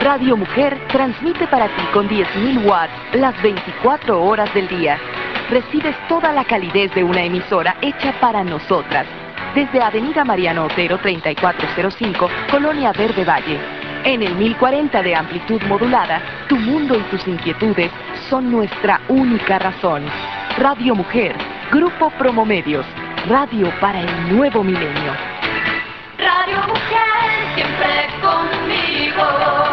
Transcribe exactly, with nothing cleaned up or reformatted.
Radio Mujer transmite para ti con diez mil watts las veinticuatro horas del día. Recibes toda la calidez de una emisora hecha para nosotras. Desde Avenida Mariano Otero treinta y cuatro cero cinco, Colonia Verde Valle. En el mil cuarenta de amplitud modulada, tu mundo y tus inquietudes son nuestra única razón. Radio Mujer, Grupo Promomedios, radio para el nuevo milenio. Radio Mujer, siempre conmigo.